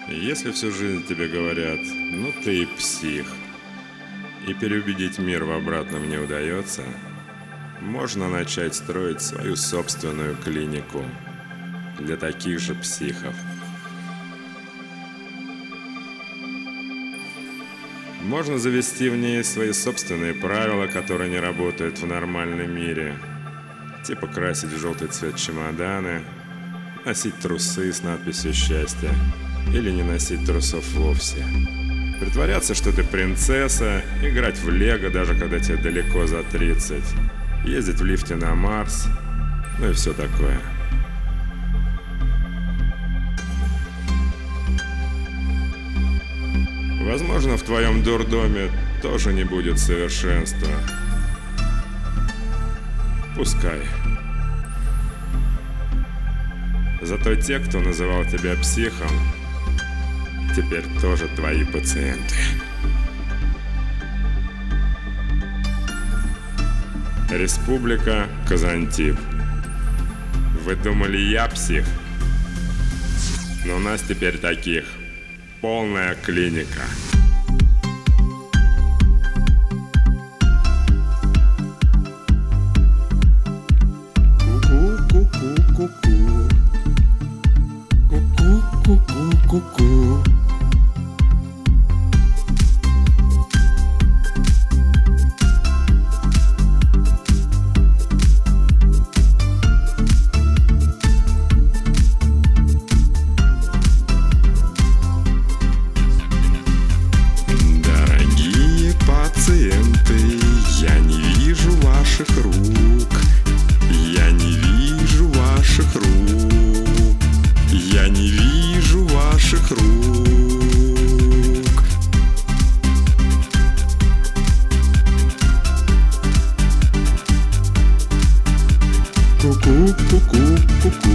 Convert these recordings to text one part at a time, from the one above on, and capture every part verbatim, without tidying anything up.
Если всю жизнь тебе говорят: ну ты псих, и переубедить мир в обратном не удается, можно начать строить свою собственную клинику для таких же психов. Можно завести в ней свои собственные правила, которые не работают в нормальном мире. Типа красить в желтый цвет чемоданы, носить трусы с надписью «Счастье» или не носить трусов вовсе. Притворяться, что ты принцесса, играть в лего, даже когда тебе далеко за тридцать, ездить в лифте на Марс, ну и все такое. Возможно, в твоем дурдоме тоже не будет совершенства. Пускай. Зато те, кто называл тебя психом, теперь тоже твои пациенты. Республика Казантип. Вы думали, я псих? Но у нас теперь таких полная клиника. Ку-ку-ку-ку-ку-ку. Ку-ку-ку-ку-ку-ку. Я не вижу ваших рук, я не вижу ваших рук, я не вижу ваших рук. Ку-ку-ку-ку-ку-ку,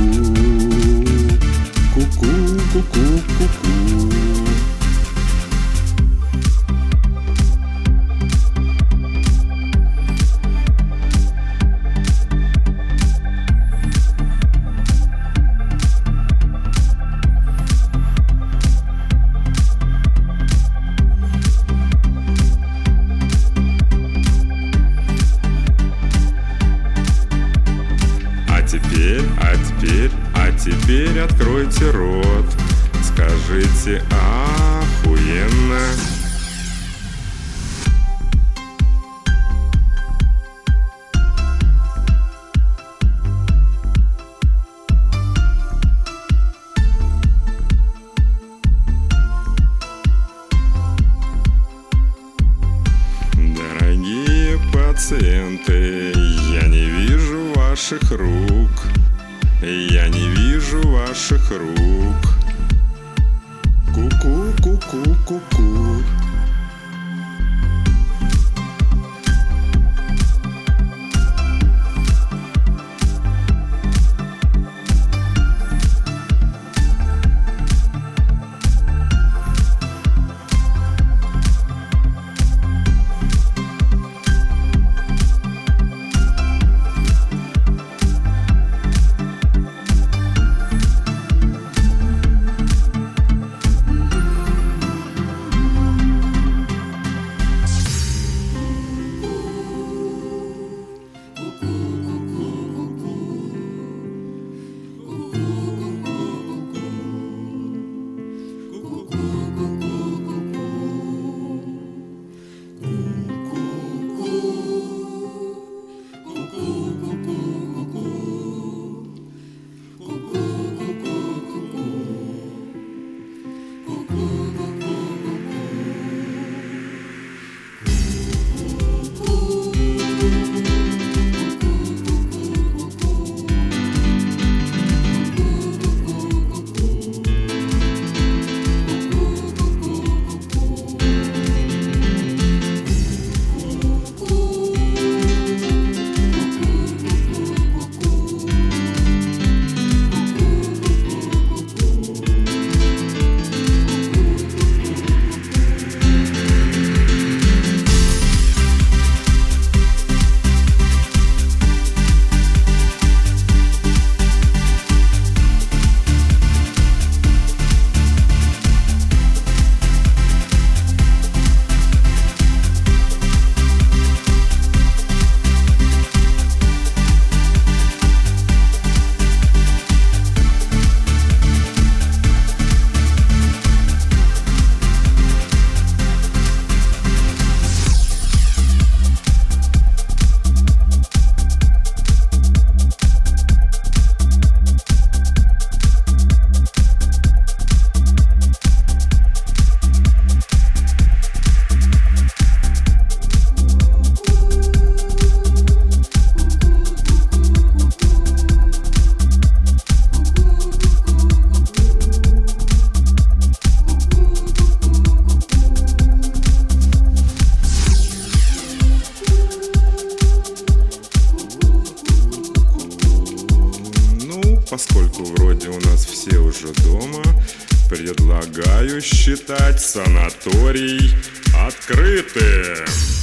ку-ку-ку-ку-ку-ку. Теперь, а теперь, а теперь откройте рот, скажите охуенно. Дорогие пациенты, я не вижу ваших рук, я не вижу ваших рук. Ку-ку-ку-ку-ку-ку. поскольку вроде у нас все уже дома, предлагаю считать санаторий открытым.